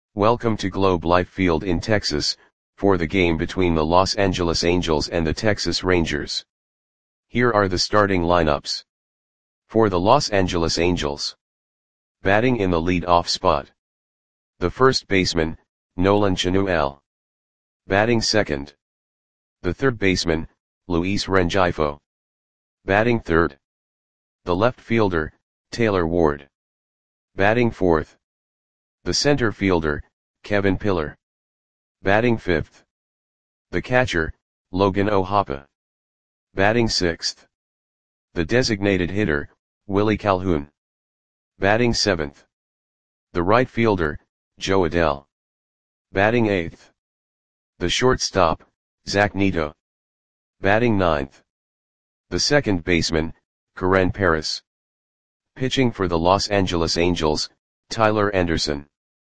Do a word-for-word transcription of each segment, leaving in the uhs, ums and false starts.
Welcome to Globe Life Field in Texas, for the game between the Los Angeles Angels and the Texas Rangers. Here are the starting lineups. For the Los Angeles Angels. Batting in the lead-off spot. The first baseman, Nolan Chanuel. Batting second. The third baseman, Luis Rengifo. Batting third. The left fielder, Taylor Ward. Batting fourth. The center fielder, Kevin Pillar. Batting fifth. The catcher, Logan O'Hoppe. Batting sixth. The designated hitter, Willie Calhoun. Batting seventh. The right fielder, Joe Adell. Batting eighth. The shortstop, Zach Neto. Batting ninth. The second baseman, Karen Paris. Pitching for the Los Angeles Angels, Tyler Anderson.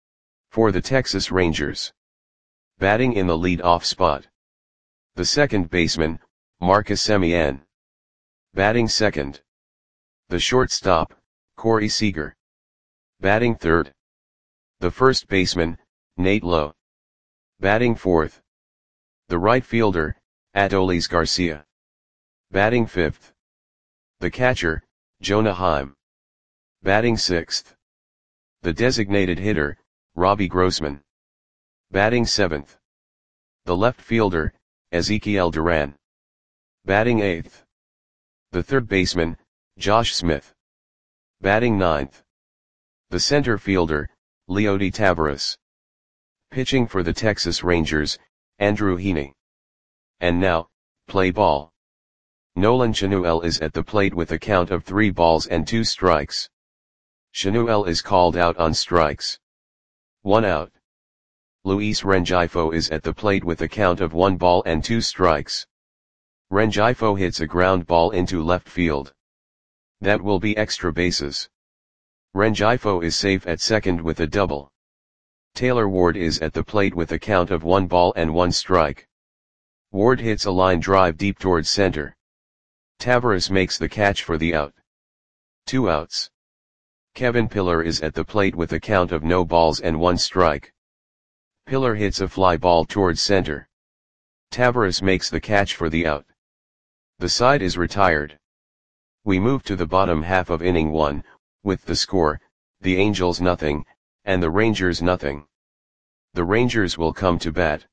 For the Texas Rangers. Batting in the lead-off spot. The second baseman, Marcus Semien. Batting second. The shortstop, Corey Seager. Batting third. The first baseman, Nate Lowe. Batting fourth. The right fielder, Adolis Garcia. Batting fifth. The catcher, Jonah Heim. Batting sixth. The designated hitter, Robbie Grossman. Batting seventh. The left fielder, Ezekiel Duran. Batting eighth. The third baseman, Josh Smith. Batting ninth. The center fielder, Leody Taveras. Pitching for the Texas Rangers, Andrew Heaney. And now, play ball. Nolan Chanuel is at the plate with a count of three balls and two strikes. Chanuel is called out on strikes. One out. Luis Rengifo is at the plate with a count of one ball and two strikes. Rengifo hits a ground ball into left field. That will be extra bases. Rengifo is safe at second with a double. Taylor Ward is at the plate with a count of one ball and one strike. Ward hits a line drive deep towards center. Taveras makes the catch for the out. Two outs. Kevin Pillar is at the plate with a count of no balls and one strike. Pillar hits a fly ball towards center. Taveras makes the catch for the out. The side is retired. We move to the bottom half of inning one, with the score, the Angels nothing, and the Rangers nothing. The Rangers will come to bat.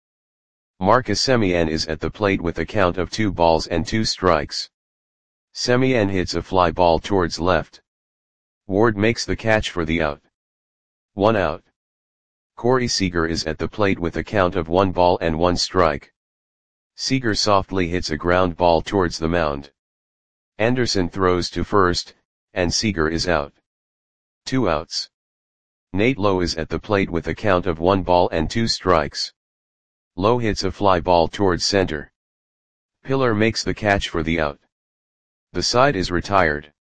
Marcus Semien is at the plate with a count of two balls and two strikes. Semien hits a fly ball towards left. Ward makes the catch for the out. One out. Corey Seager is at the plate with a count of one ball and one strike. Seager softly hits a ground ball towards the mound. Anderson throws to first, and Seager is out. Two outs. Nate Lowe is at the plate with a count of one ball and two strikes. Lowe hits a fly ball towards center. Pillar makes the catch for the out. The side is retired.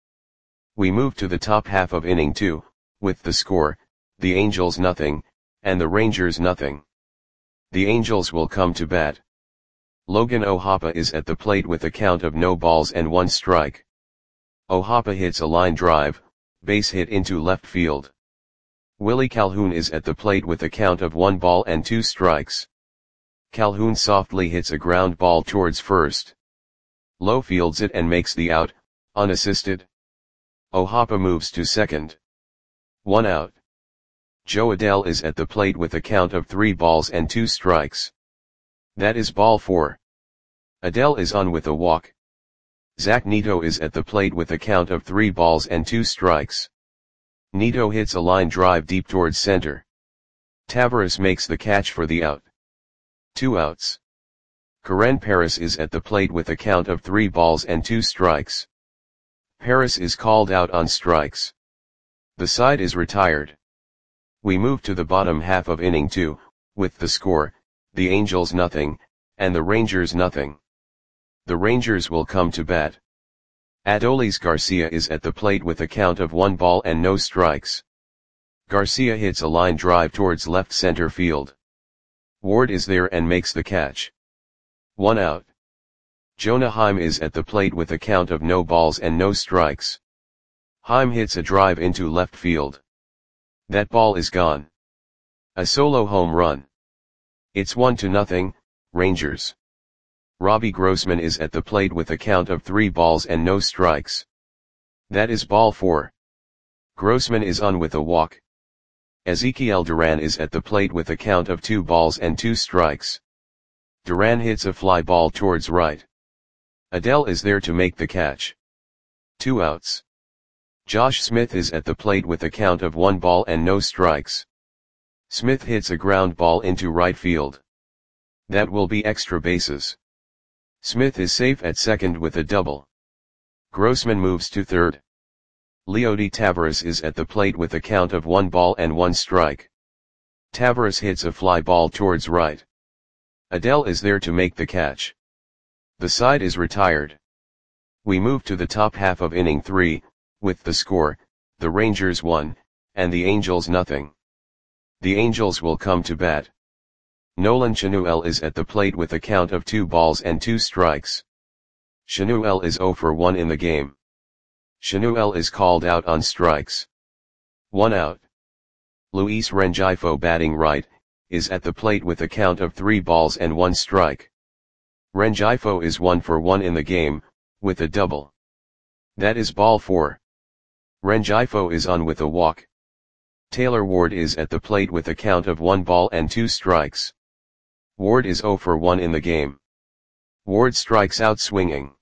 We move to the top half of inning two, with the score, the Angels nothing, and the Rangers nothing. The Angels will come to bat. Logan O'Hoppe is at the plate with a count of no balls and one strike. O'Hoppe hits a line drive, base hit into left field. Willie Calhoun is at the plate with a count of one ball and two strikes. Calhoun softly hits a ground ball towards first. Lowe fields it and makes the out, unassisted. O'Hoppe moves to second. One out. Joe Adell is at the plate with a count of three balls and two strikes. That is ball four. Adell is on with a walk. Zach Neto is at the plate with a count of three balls and two strikes. Neto hits a line drive deep towards center. Taveras makes the catch for the out. Two outs. Karen Paris is at the plate with a count of three balls and two strikes. Paris is called out on strikes. The side is retired. We move to the bottom half of inning two, with the score, the Angels nothing, and the Rangers nothing. The Rangers will come to bat. Adolis Garcia is at the plate with a count of one ball and no strikes. Garcia hits a line drive towards left center field. Ward is there and makes the catch. One out. Jonah Heim is at the plate with a count of no balls and no strikes. Heim hits a drive into left field. That ball is gone. A solo home run. It's one to nothing, Rangers. Robbie Grossman is at the plate with a count of three balls and no strikes. That is ball four. Grossman is on with a walk. Ezekiel Duran is at the plate with a count of two balls and two strikes. Duran hits a fly ball towards right. Adell is there to make the catch. Two outs. Josh Smith is at the plate with a count of one ball and no strikes. Smith hits a ground ball into right field. That will be extra bases. Smith is safe at second with a double. Grossman moves to third. Leody Taveras is at the plate with a count of one ball and one strike. Taveras hits a fly ball towards right. Adell is there to make the catch. The side is retired. We move to the top half of inning three, with the score, the Rangers one, and the Angels nothing. The Angels will come to bat. Nolan Chanuel is at the plate with a count of two balls and two strikes. Chanuel is zero for one in the game. Chanuel is called out on strikes. One out. Luis Rengifo, batting right, is at the plate with a count of three balls and one strike. Rengifo is one for one in the game, with a double. That is ball four. Rengifo is on with a walk. Taylor Ward is at the plate with a count of one ball and two strikes. Ward is zero for one in the game. Ward strikes out swinging.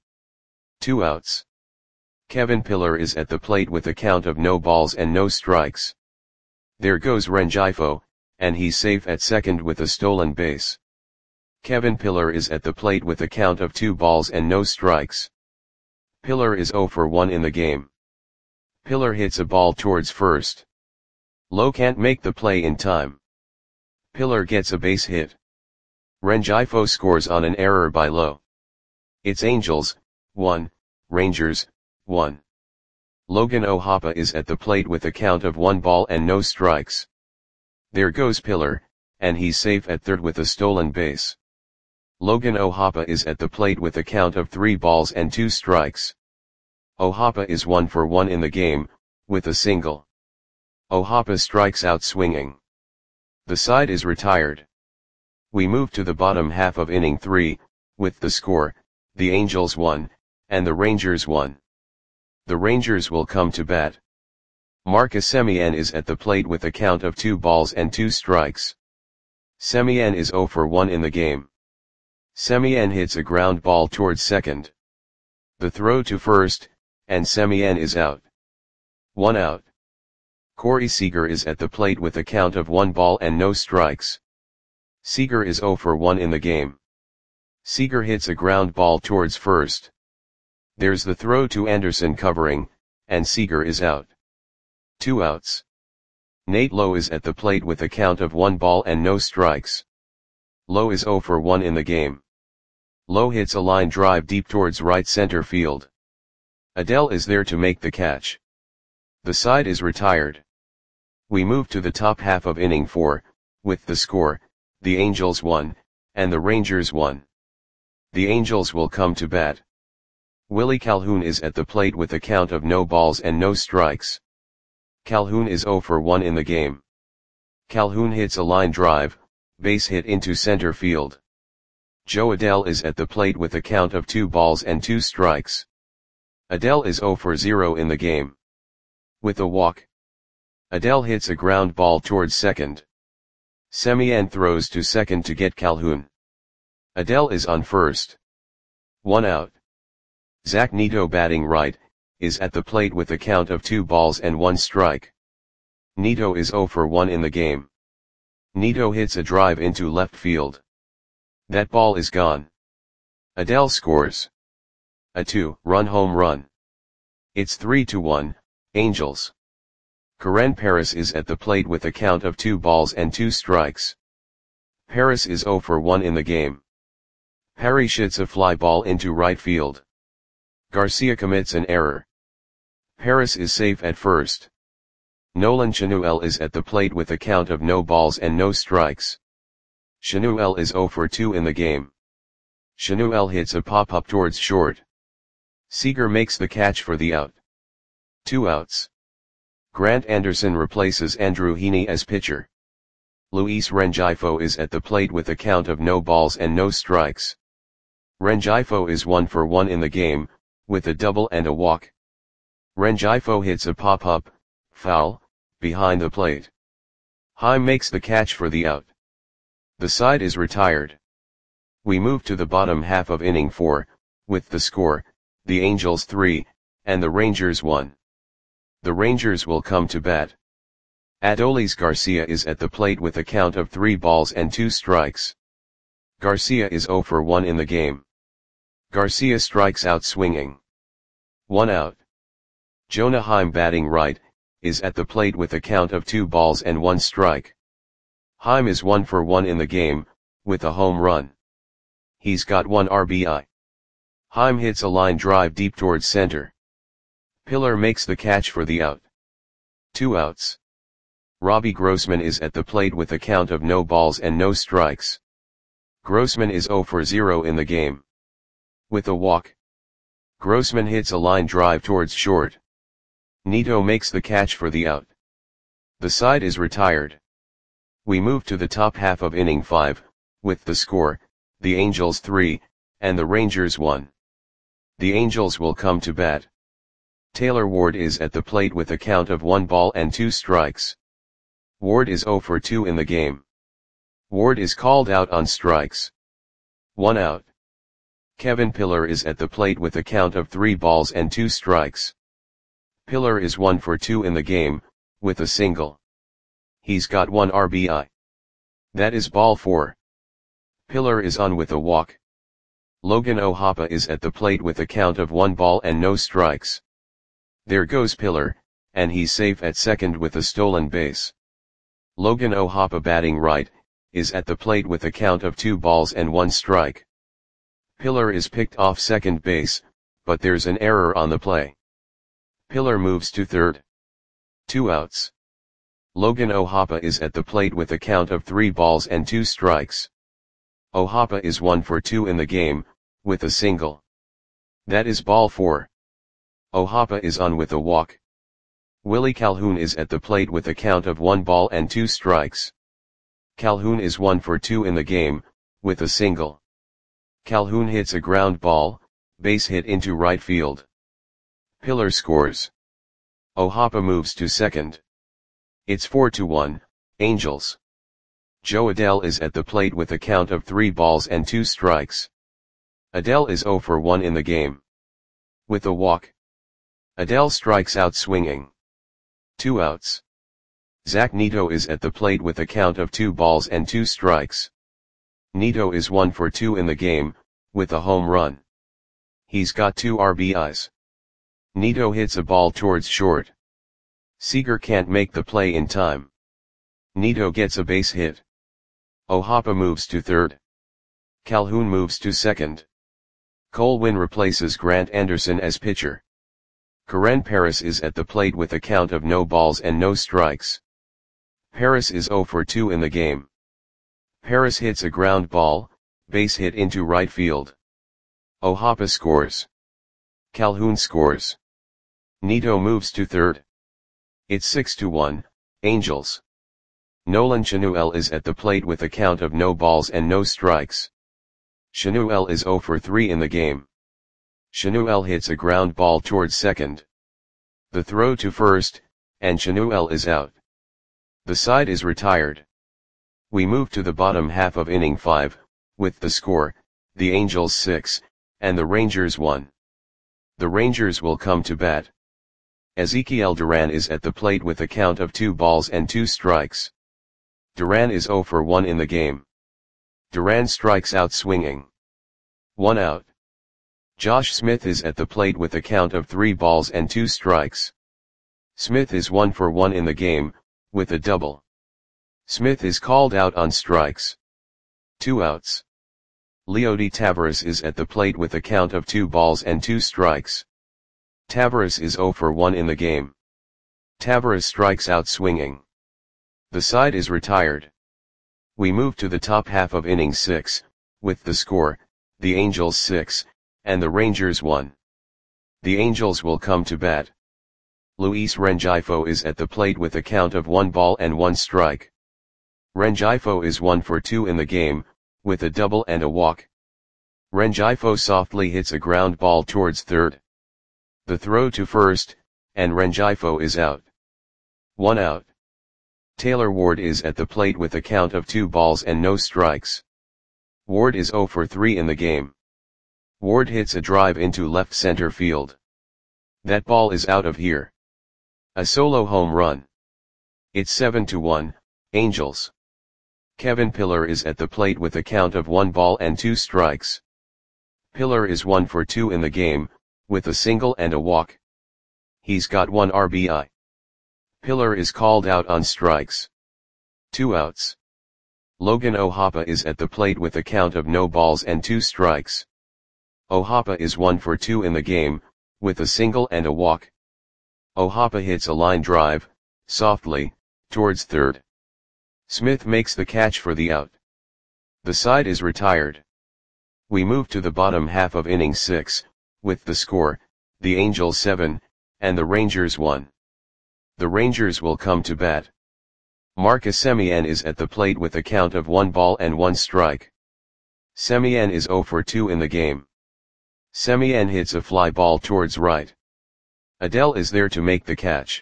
Two outs. Kevin Pillar is at the plate with a count of no balls and no strikes. There goes Rengifo, and he's safe at second with a stolen base. Kevin Pillar is at the plate with a count of two balls and no strikes. Pillar is zero for one in the game. Pillar hits a ball towards first. Lowe can't make the play in time. Pillar gets a base hit. Rengifo scores on an error by Lowe. It's Angels, one, Rangers, one. Logan O'Hoppe is at the plate with a count of one ball and no strikes. There goes Pillar, and he's safe at third with a stolen base. Logan O'Hoppe is at the plate with a count of three balls and two strikes. O'Hoppe is one for one in the game, with a single. O'Hoppe strikes out swinging. The side is retired. We move to the bottom half of inning three, with the score, the Angels one, and the Rangers one. The Rangers will come to bat. Marcus Semien is at the plate with a count of two balls and two strikes. Semien is zero for one in the game. Semien hits a ground ball towards second. The throw to first, and Semien is out. One out. Corey Seager is at the plate with a count of one ball and no strikes. Seager is zero for one in the game. Seager hits a ground ball towards first. There's the throw to Anderson covering, and Seager is out. Two outs. Nate Lowe is at the plate with a count of one ball and no strikes. Lowe is zero for one in the game. Lowe hits a line drive deep towards right center field. Adell is there to make the catch. The side is retired. We move to the top half of inning four, with the score, the Angels one, and the Rangers one. The Angels will come to bat. Willie Calhoun is at the plate with a count of no balls and no strikes. Calhoun is zero for one in the game. Calhoun hits a line drive, base hit into center field. Joe Adell is at the plate with a count of two balls and two strikes. Adell is zero for zero in the game. With a walk. Adell hits a ground ball towards second. Semien throws to second to get Calhoun. Adell is on first. One out. Zach Neto, batting right, is at the plate with a count of two balls and one strike. Neto is zero for one in the game. Neto hits a drive into left field. That ball is gone. Adell scores a two-run home run. It's three to one, Angels. Karen Paris is at the plate with a count of two balls and two strikes. Paris is zero for one in the game. Parrish hits a fly ball into right field. Garcia commits an error. Paris is safe at first. Nolan Chanuel is at the plate with a count of no balls and no strikes. Chanuel is zero for two in the game. Chanuel hits a pop-up towards short. Seager makes the catch for the out. Two outs. Grant Anderson replaces Andrew Heaney as pitcher. Luis Rengifo is at the plate with a count of no balls and no strikes. Rengifo is one for one in the game, with a double and a walk. Rengifo hits a pop-up, foul, behind the plate. Heim makes the catch for the out. The side is retired. We move to the bottom half of inning four, with the score, the Angels three, and the Rangers one. The Rangers will come to bat. Adolis Garcia is at the plate with a count of three balls and two strikes. Garcia is zero for one in the game. Garcia strikes out swinging. One out. Jonah Heim, batting right, is at the plate with a count of two balls and one strike. Heim is one for one in the game, with a home run. He's got one R B I. Heim hits a line drive deep towards center. Pillar makes the catch for the out. Two outs. Robbie Grossman is at the plate with a count of no balls and no strikes. Grossman is zero for zero in the game. With a walk. Grossman hits a line drive towards short. Nito makes the catch for the out. The side is retired. We move to the top half of inning five, with the score, the Angels three, and the Rangers one. The Angels will come to bat. Taylor Ward is at the plate with a count of one ball and two strikes. Ward is zero for two in the game. Ward is called out on strikes. One out. Kevin Pillar is at the plate with a count of three balls and two strikes. Pillar is one for two in the game, with a single. He's got one R B I. That is ball four. Pillar is on with a walk. Logan O'Hoppe is at the plate with a count of one ball and no strikes. There goes Pillar, and he's safe at second with a stolen base. Logan O'Hoppe, batting right, is at the plate with a count of two balls and one strike. Pillar is picked off second base, but there's an error on the play. Pillar moves to third. Two outs. Logan O'Hoppe is at the plate with a count of three balls and two strikes. O'Hoppe is one for two in the game, with a single. That is ball four. O'Hoppe is on with a walk. Willie Calhoun is at the plate with a count of one ball and two strikes. Calhoun is one for two in the game, with a single. Calhoun hits a ground ball, base hit into right field. Pillar scores. O'Hoppe moves to second. It's four to one, Angels. Joe Adell is at the plate with a count of three balls and two strikes. Adell is zero for one in the game. With a walk. Adell strikes out swinging. Two outs. Zach Nito is at the plate with a count of two balls and two strikes. Nito is one for two in the game, with a home run. He's got two R B Is. Nito hits a ball towards short. Seager can't make the play in time. Nito gets a base hit. O'Hoppe moves to third. Calhoun moves to second. Colwyn replaces Grant Anderson as pitcher. Karen Paris is at the plate with a count of no balls and no strikes. Paris is zero for two in the game. Paris hits a ground ball, base hit into right field. O'Hoppe scores. Calhoun scores. Nito moves to third. It's six to one, Angels. Nolan Chanuel is at the plate with a count of no balls and no strikes. Chanuel is zero for three in the game. Chanuel hits a ground ball towards second. The throw to first, and Chanuel is out. The side is retired. We move to the bottom half of inning five, with the score, the Angels six, and the Rangers one. The Rangers will come to bat. Ezekiel Duran is at the plate with a count of two balls and two strikes. Duran is zero for one in the game. Duran strikes out swinging. One out. Josh Smith is at the plate with a count of three balls and two strikes. Smith is one for one in the game, with a double. Smith is called out on strikes. Two outs. Leody Taveras is at the plate with a count of two balls and two strikes. Taveras is zero for one in the game. Taveras strikes out swinging. The side is retired. We move to the top half of inning six, with the score, the Angels six, and the Rangers one. The Angels will come to bat. Luis Rengifo is at the plate with a count of one ball and one strike. Rengifo is one for two in the game, with a double and a walk. Rengifo softly hits a ground ball towards third. The throw to first, and Rengifo is out. One out. Taylor Ward is at the plate with a count of two balls and no strikes. Ward is zero for three in the game. Ward hits a drive into left center field. That ball is out of here. A solo home run. It's seven to one, Angels. Kevin Pillar is at the plate with a count of one ball and two strikes. Pillar is one for two in the game, with a single and a walk. He's got one R B I. Pillar is called out on strikes. Two outs. Logan O'Hoppe is at the plate with a count of no balls and two strikes. O'Hoppe is one for two in the game, with a single and a walk. O'Hoppe hits a line drive, softly, towards third. Smith makes the catch for the out. The side is retired. We move to the bottom half of inning six, with the score, the Angels seven, and the Rangers one. The Rangers will come to bat. Marcus Semien is at the plate with a count of one ball and one strike. Semien is zero for two in the game. Semien hits a fly ball towards right. Adell is there to make the catch.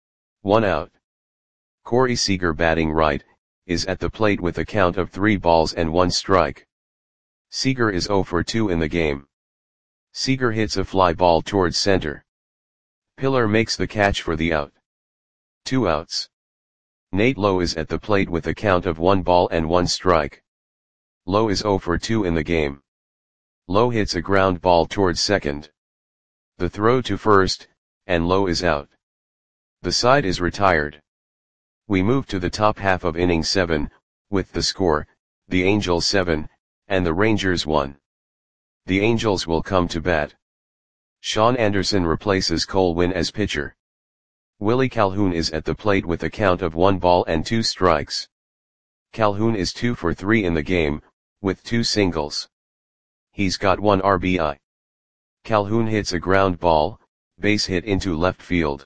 One out. Corey Seager, batting right, is at the plate with a count of three balls and one strike. Seager is zero for two in the game. Seager hits a fly ball towards center. Pillar makes the catch for the out. Two outs. Nate Lowe is at the plate with a count of one ball and one strike. Lowe is zero for two in the game. Lowe hits a ground ball towards second. The throw to first, and Lowe is out. The side is retired. We move to the top half of inning seven, with the score, the Angels seven, and the Rangers one. The Angels will come to bat. Sean Anderson replaces Cole Winn as pitcher. Willie Calhoun is at the plate with a count of one ball and two strikes. Calhoun is two for three in the game, with two singles. He's got one R B I. Calhoun hits a ground ball, base hit into left field.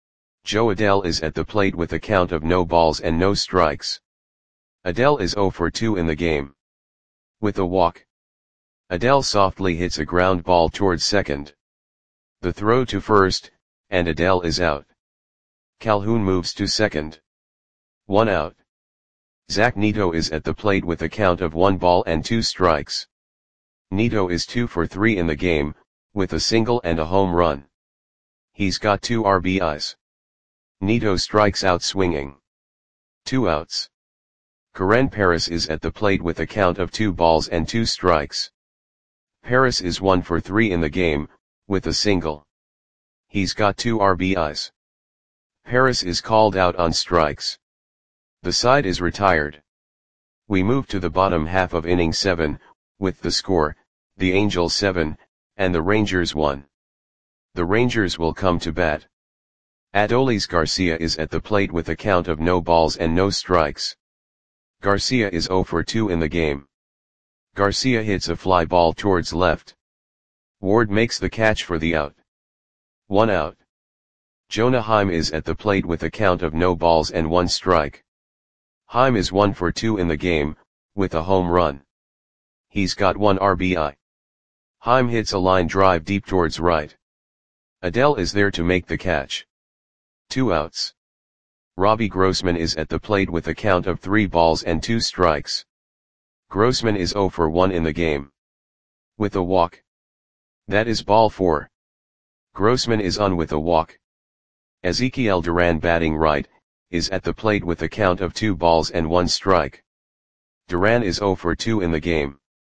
Joe Adell is at the plate with a count of no balls and no strikes. Adell is zero for two in the game. With a walk. Adell softly hits a ground ball towards second. The throw to first, and Adell is out. Calhoun moves to second. One out. Zach Neto is at the plate with a count of one ball and two strikes. Neto is two for three in the game, with a single and a home run. He's got two R B Is. Neto strikes out swinging. Two outs. Karen Paris is at the plate with a count of two balls and two strikes. Paris is one for three in the game, with a single. He's got two R B Is. Paris is called out on strikes. The side is retired. We move to the bottom half of inning seven, with the score, the Angels seven, and the Rangers one. The Rangers will come to bat. Adolis Garcia is at the plate with a count of no balls and no strikes. Garcia is zero for two in the game. Garcia hits a fly ball towards left. Ward makes the catch for the out. One out. Jonah Heim is at the plate with a count of no balls and one strike. Heim is one for two in the game, with a home run. He's got one R B I. Heim hits a line drive deep towards right. Adell is there to make the catch. Two outs. Robbie Grossman is at the plate with a count of three balls and two strikes. Grossman is zero for one in the game. With a walk. That is ball four. Grossman is on with a walk. Ezekiel Duran, batting right, is at the plate with a count of two balls and one strike. Duran is zero for two in the game.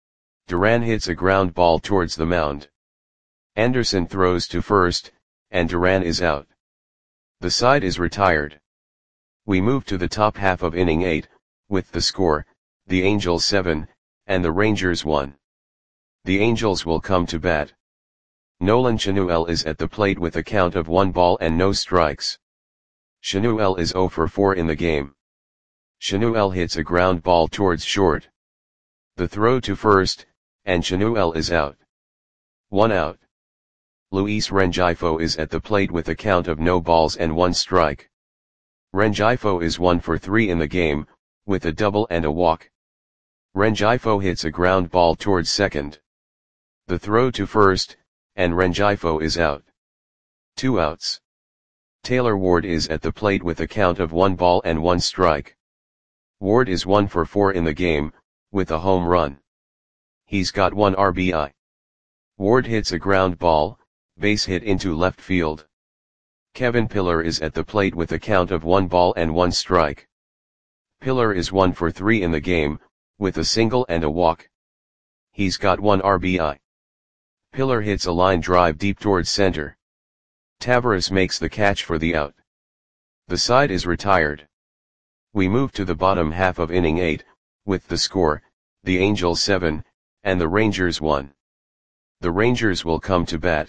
Duran hits a ground ball towards the mound. Anderson throws to first, and Duran is out. The side is retired. We move to the top half of inning eight, with the score, the Angels seven, and the Rangers one. The Angels will come to bat. Nolan Chanuel is at the plate with a count of one ball and no strikes. Chanuel is zero for four in the game. Chanuel hits a ground ball towards short. The throw to first, and Chanuel is out. One out. Luis Rengifo is at the plate with a count of no balls and one strike. Rengifo is one for three in the game, with a double and a walk. Rengifo hits a ground ball towards second. The throw to first, and Rengifo is out. Two outs. Taylor Ward is at the plate with a count of one ball and one strike. Ward is one for four in the game, with a home run. He's got one R B I. Ward hits a ground ball, base hit into left field. Kevin Pillar is at the plate with a count of one ball and one strike. Pillar is one for three in the game, with a single and a walk. He's got one R B I. Pillar hits a line drive deep towards center. Taveras makes the catch for the out. The side is retired. We move to the bottom half of inning eight, with the score, the Angels seven, and the Rangers one. The Rangers will come to bat.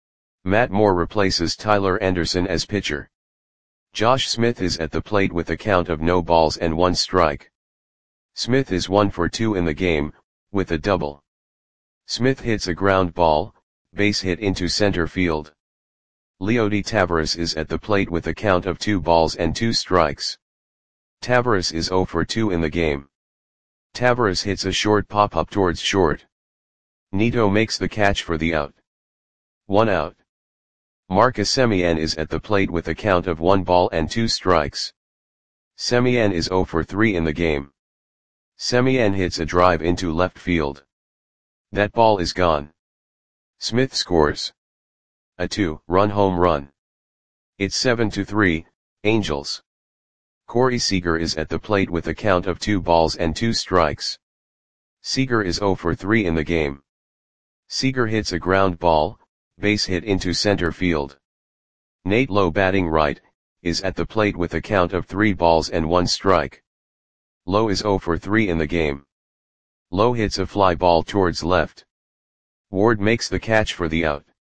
Matt Moore replaces Tyler Anderson as pitcher. Josh Smith is at the plate with a count of no balls and one strike. Smith is one for two in the game, with a double. Smith hits a ground ball, base hit into center field. Leody Taveras is at the plate with a count of two balls and two strikes. Taveras is zero for two in the game. Taveras hits a short pop-up towards short. Nito makes the catch for the out. One out. Marcus Semien is at the plate with a count of one ball and two strikes. Semien is zero for three in the game. Semien hits a drive into left field. That ball is gone. Smith scores a two-run home run. It's seven to three, Angels. Corey Seager is at the plate with a count of two balls and two strikes. Seager is zero for three in the game. Seager hits a ground ball, base hit into center field. Nate Lowe, batting right, is at the plate with a count of three balls and one strike. Lowe is zero for three in the game. Lowe hits a fly ball towards left. Ward makes the catch for the out.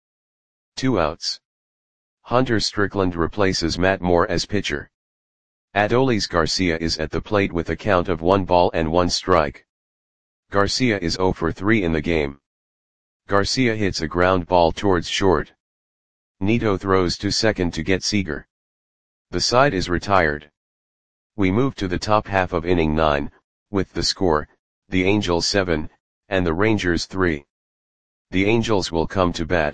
Two outs. Hunter Strickland replaces Matt Moore as pitcher. Adolis Garcia is at the plate with a count of one ball and one strike. Garcia is zero for three in the game. Garcia hits a ground ball towards short. Nito throws to second to get Seager. The side is retired. We move to the top half of inning nine, with the score, the Angels seven, and the Rangers three. The Angels will come to bat.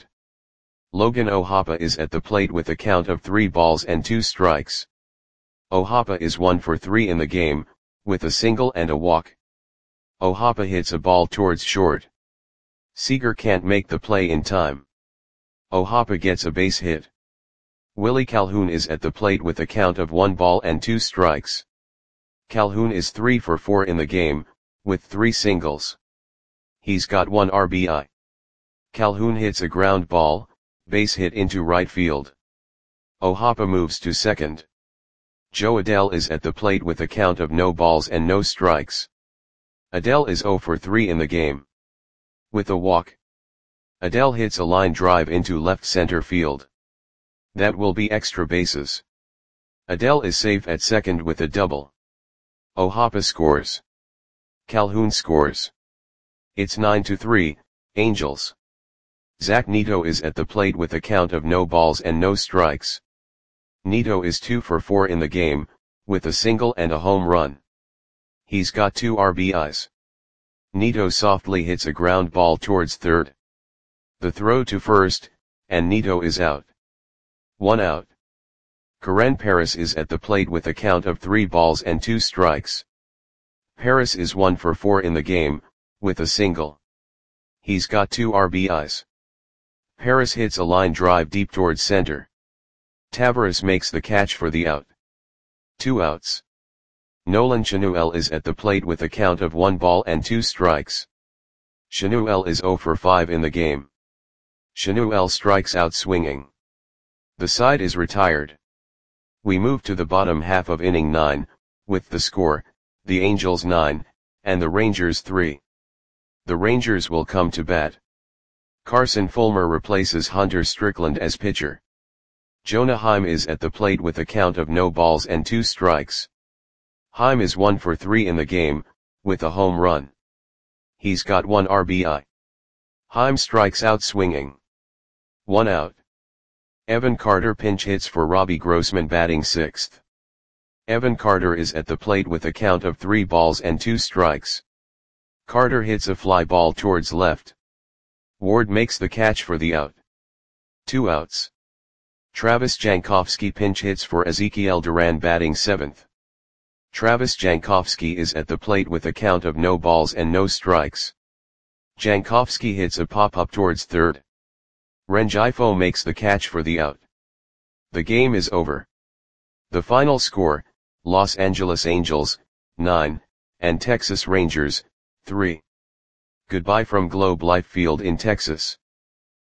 Logan O'Hoppe is at the plate with a count of three balls and two strikes. O'Hoppe is one for three in the game, with a single and a walk. O'Hoppe hits a ball towards short. Seager can't make the play in time. O'Hoppe gets a base hit. Willie Calhoun is at the plate with a count of one ball and two strikes. Calhoun is three for four in the game, with three singles. He's got one R B I. Calhoun hits a ground ball, base hit into right field. O'Hoppe moves to second. Joe Adell is at the plate with a count of no balls and no strikes. Adell is zero for three in the game. With a walk. Adell hits a line drive into left center field. That will be extra bases. Adell is safe at second with a double. O'Hoppe scores. Calhoun scores. It's nine to three, Angels. Zach Nito is at the plate with a count of no balls and no strikes. Nito is two for four in the game, with a single and a home run. He's got two R B Is. Nito softly hits a ground ball towards third. The throw to first, and Nito is out. One out. Karen Paris is at the plate with a count of three balls and two strikes. Paris is one for four in the game, with a single. He's got two R B Is. Paris hits a line drive deep towards center. Taveras makes the catch for the out. Two outs. Nolan Chanuel is at the plate with a count of one ball and two strikes. Chanuel is zero for five in the game. Chanuel strikes out swinging. The side is retired. We move to the bottom half of inning nine, with the score, the Angels nine, and the Rangers three. The Rangers will come to bat. Carson Fulmer replaces Hunter Strickland as pitcher. Jonah Heim is at the plate with a count of no balls and two strikes. Heim is one for three in the game, with a home run. He's got one R B I. Heim strikes out swinging. One out. Evan Carter pinch hits for Robbie Grossman, batting sixth. Evan Carter is at the plate with a count of three balls and two strikes. Carter hits a fly ball towards left. Ward makes the catch for the out. Two outs. Travis Jankowski pinch hits for Ezekiel Duran batting seventh. Travis Jankowski is at the plate with a count of no balls and no strikes. Jankowski hits a pop-up towards third. Rengifo makes the catch for the out. The game is over. The final score, Los Angeles Angels, nine, and Texas Rangers, three. Goodbye from Globe Life Field in Texas.